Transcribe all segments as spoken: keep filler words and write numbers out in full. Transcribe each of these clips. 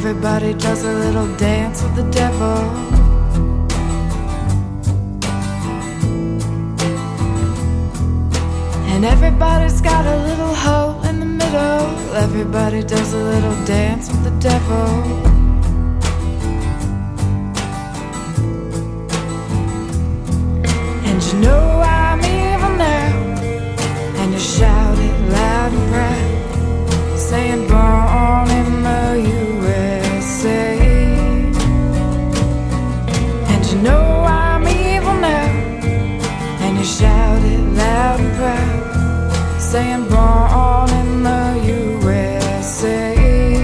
everybody does a little dance with the devil. And everybody's got a little hole in the middle. Everybody does a little dance with the devil. And you know I'm evil now, and you shout it loud and proud, saying born in the U S A. And you know I'm evil now, and you shout it loud and proud, saying born in the U S A.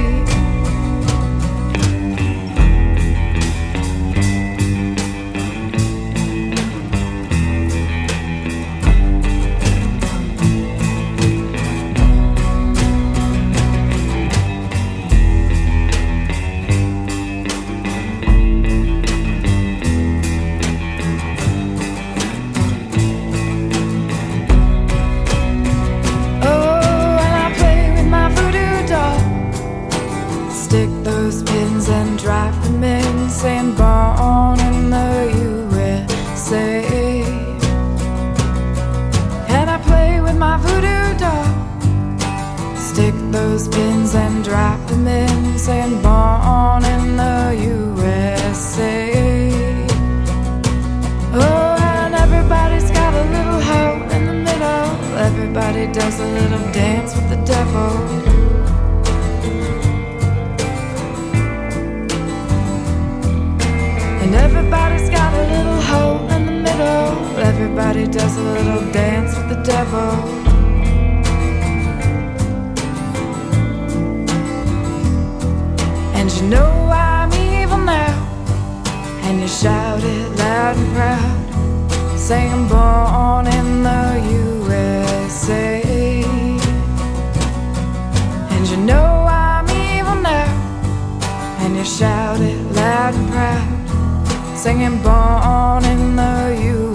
Stick those pins and drive them in, saying born in the U S A. And I play with my voodoo doll. Stick those pins and drive them in, saying born in the U S A. Oh, and everybody's got a little hole in the middle. Everybody does a little dance with the devil. And everybody's got a little hole in the middle. Everybody does a little dance with the devil. And you know I'm evil now, and you shout it loud and proud, saying born in the U S A. And you know I'm evil now, and you shout it loud and proud, singing born in the U S A.